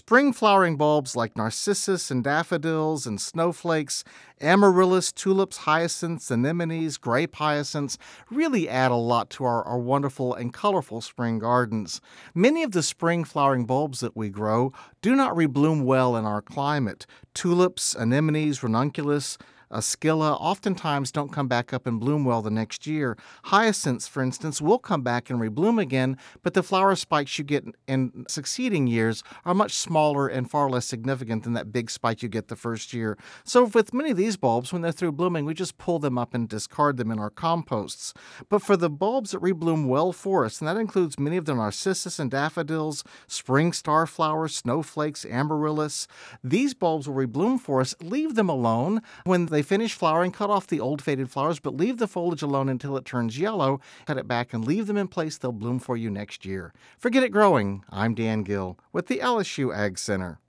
Spring flowering bulbs like narcissus and daffodils and snowflakes, amaryllis, tulips, hyacinths, anemones, grape hyacinths really add a lot to our wonderful and colorful spring gardens. Many of the spring flowering bulbs that we grow do not rebloom well in our climate. Tulips, anemones, ranunculus, Ascilla oftentimes don't come back up and bloom well the next year. Hyacinths, for instance, will come back and rebloom again, but the flower spikes you get in succeeding years are much smaller and far less significant than that big spike you get the first year. So with many of these bulbs, when they're through blooming, we just pull them up and discard them in our composts. But for the bulbs that rebloom well for us, and that includes many of the narcissus and daffodils, spring starflowers, snowflakes, amaryllis, these bulbs will rebloom for us. Leave them alone. When they finish flowering, cut off the old faded flowers, but leave the foliage alone until it turns yellow. Cut it back and leave them in place. They'll bloom for you next year. Forget it growing. I'm Dan Gill with the LSU Ag Center.